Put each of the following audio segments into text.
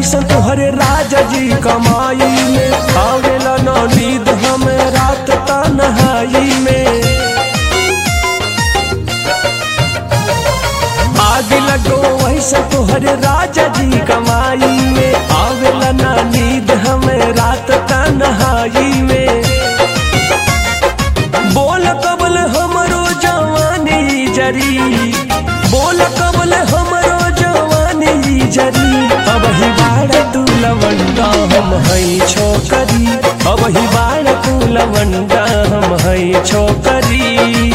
कैसन तोहरे राजा जी कमाई में, आवेला न नींद हमें रात तन्हाई में। आग लगो वैसा तोहरे राजा जी कमाई में, आवेला न नींद हमें रात तन्हाई में। बोल कबल हमरो जवानी जरी, बोल कबल हमरो जवानी जरी। अब ही बाड़ तू लवंडा हम हई छोकरी, अब ही बाड़ तू लवंडा हम हई छोकरी।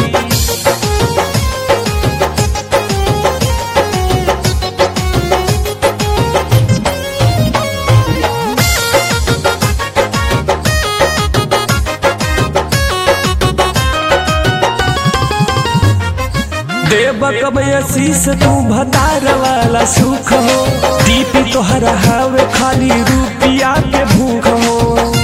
देव कब आशीष तू भतार वाला सुख हो, दीपी तोहरा हवे खाली रुपिया के भूख हो।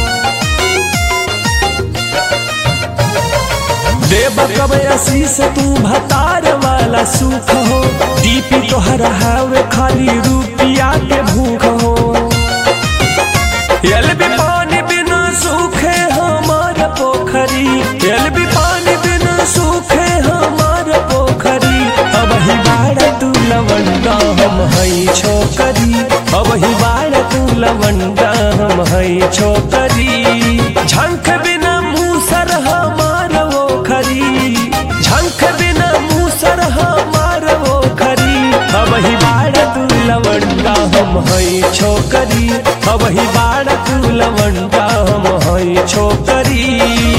देव कब आशीष तू भतार वाला सुख हो, दीपी तोहरा हवे खाली रुपिया के भूख हो। यल भी पानी बिना सूखे हमार पोखरी, यल भी पानी बिना सूखे हमार पोखरी। अब ही बाड़ तू लवंडा हम हई छोकरी, अब ही बाड़ तू लवंडा हम हई छोकरी। झंख बिना मूसर हमार वो खरी, झंख बिना मूसर हमार वो खरी। अब ही बाड़ तू लवंडा हम हई छोकरी, अब ही बाड़ तू लवंडा हम हई छोकरी।